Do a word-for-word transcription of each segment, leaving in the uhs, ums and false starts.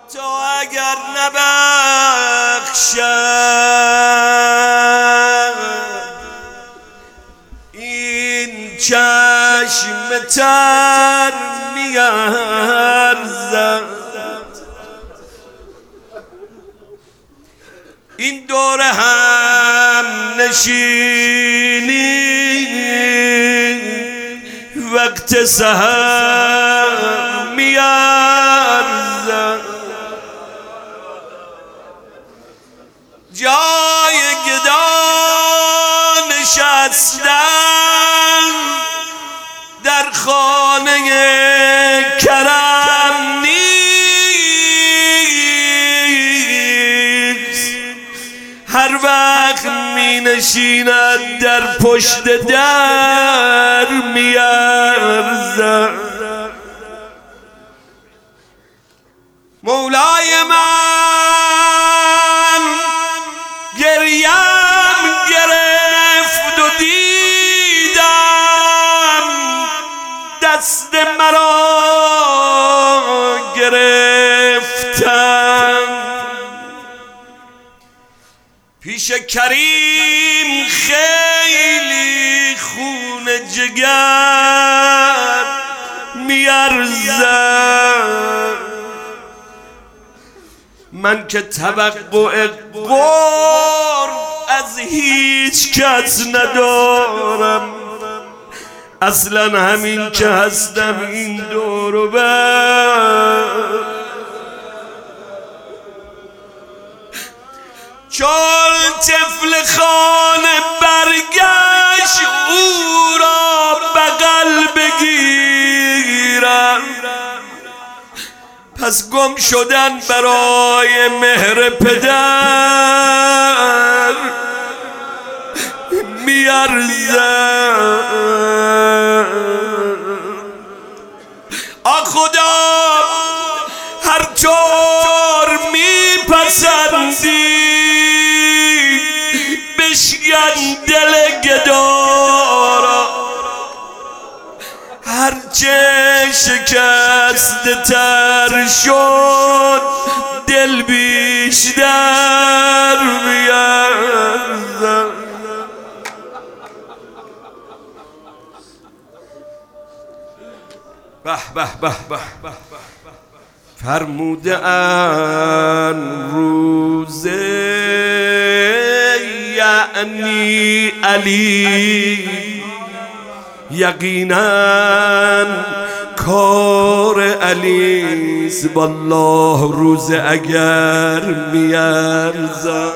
تو اگر نبخشد این چشم تر میارزد این دور هم نشینی وقت سحر میارزد جای گدا نشستن در خانه کرم نیست هر وقت می نشیند در پشت در میارزد مولای من گریم گرفت و دیدم دست مرا گرفتم پیش کریم خیلی خون جگر میارزد من که توقع قرب از هیچ کس ندارم اصلا همین که هستم این دور و بر چون طفل خانه برگشت او را بغل بگیرم پس گم شدن برای مهر پدر میارزد آ خدا هر طور میپسندی بشکن دل گدارا هرچه شکسته تر شد دل بیشتر میارزد به به به به فرموده ان روزه یعنی علی یقینا کار علیست والله روزه اگر میارزد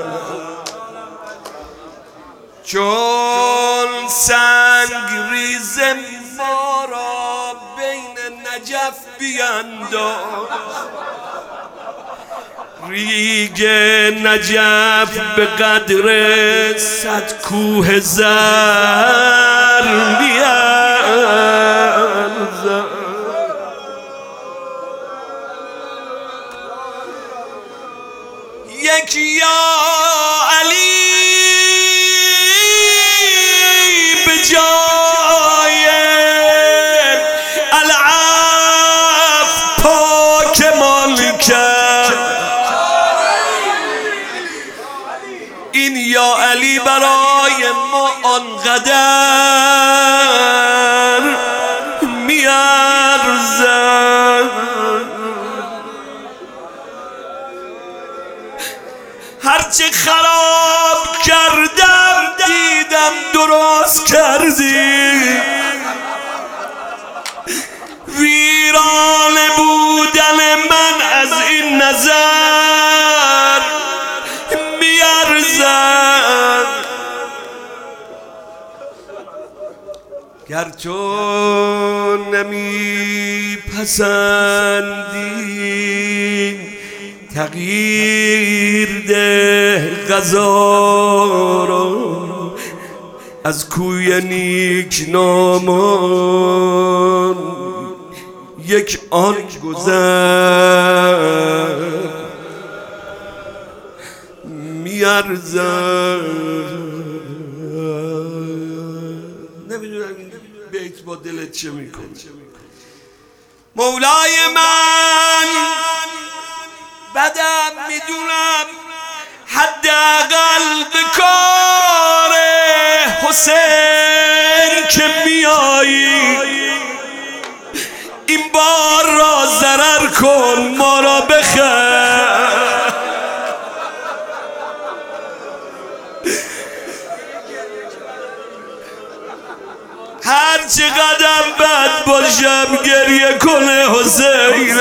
چون سنگ ریز ما را بین نجف بینداز ریگ نجف به قدر صد کوه زر میارزد یک یا علی به جای العفو پاک مالکت این یا علی برای ما آنقدر میارزد هرچه خراب کردم دیدم درست کردی ویرانه بودن من از این نظر میارزد گر تو نمی پسندی تغییر ده قضا را از کوی نیک نامان یک آن گذر میارزد نمیدونم این بیت با دلت چه میکنه مولای من بدم میدونم حداقل به کار حسین که میایی این بار را ضرر کن ما را بخیر. هر چقدر بد باشم گریه کنه حسین،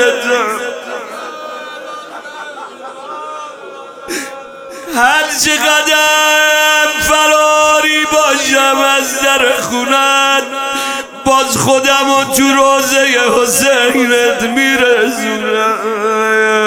هر چقدر فراری باشم از در خونت باز خودم و تو روزه حسینت میرسونم.